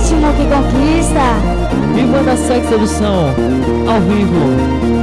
ritmo que conquista. Viva da Sex Sedução, ao vivo.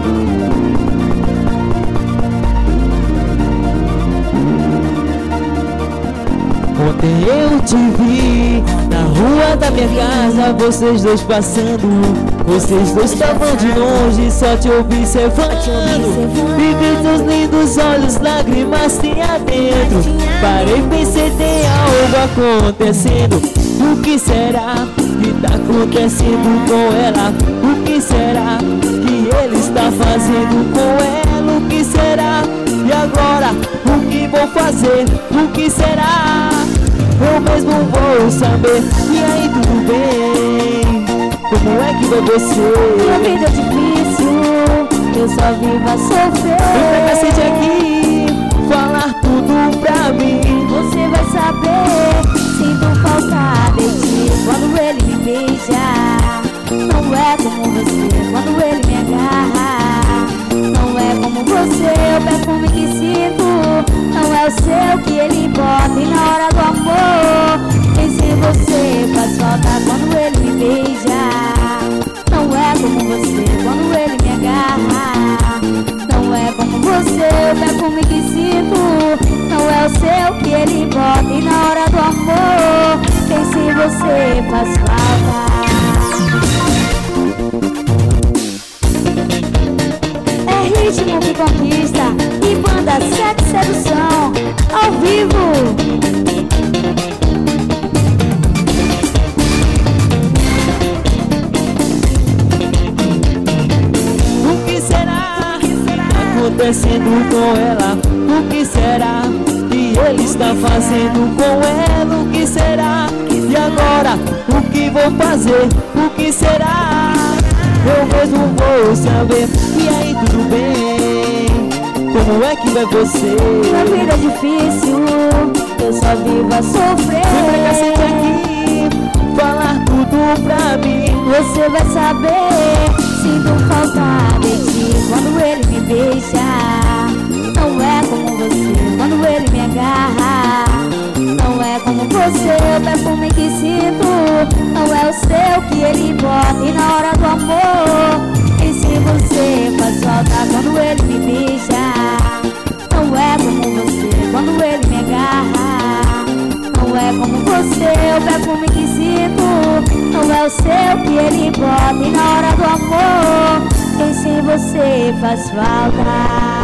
Ontem eu te vi na rua da minha casa, vocês dois passando. Vocês dois estavam de longe, só te observando. Vi teus lindos olhos, lágrimas tinha dentro. Parei, pensei, tem algo acontecendo. O que será que tá acontecendo com ela? O que será que ele está fazendo com ela? O que será? E agora, o que vou fazer? O que será? Eu mesmo vou saber. E aí, tudo bem? Como é que vai você? Minha vida é difícil, eu só vivo a sofrer. Vem pra cacete aqui, falar tudo pra mim. Você vai saber, sinto falta de ti quando ele me beija. Não é como você, quando ele me agarra. Não é como você, o perfume que sinto. Não é o seu que ele bota. E na hora do amor, pense em você, faz falta quando ele me beija. Não é como você, quando ele me agarra. Não é como você, o perfume que sinto. Não é o seu que ele bota. E na hora do amor, pense em você, faz falta. É ritmo que conquista e banda Sex Sedução ao vivo. O que será acontecendo com ela? O que será que ele está fazendo com ela? O que será? E agora, o que vou fazer? O que será? Eu mesmo vou saber. E aí, tudo bem? Como é que vai você? Minha vida é difícil, eu só vivo a sofrer. Vem pra cacete aqui, falar tudo pra mim. Você vai saber, sinto falta de ti quando ele me beija. Não é como você, quando ele me agarra. Não é como você, o perfume que sinto. Não é o seu que ele bota. E na hora do amor, pense em você, faz falta quando ele me beija. Não é como você, quando ele me agarra. Não é como você, o perfume que sinto. Não é o seu que ele bota. E na hora do amor, pense em você, faz falta.